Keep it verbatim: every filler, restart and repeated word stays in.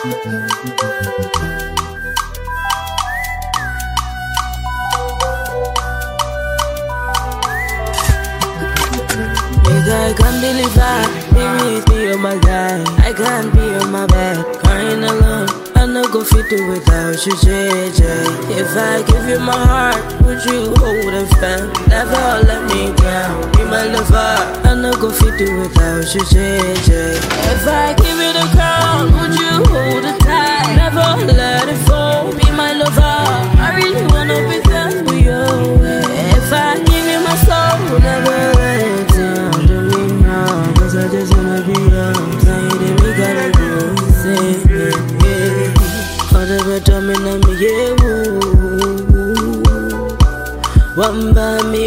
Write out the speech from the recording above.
I can't believe I be with me, oh my guy. I can't be on my back, crying alone. I no go fit it without you, J J. If I give you my heart, would you hold and stand? Never let me down, be my lover. I no go fit it without you, J J. If I give you the crown, would you hold it tight? Never let it fall, be my lover. I really wanna be there for you. If I give you my soul, never let it down. I just wanna be young, saying that we gotta go insane, yeah. All the better me na me, yeah, woo. One by me,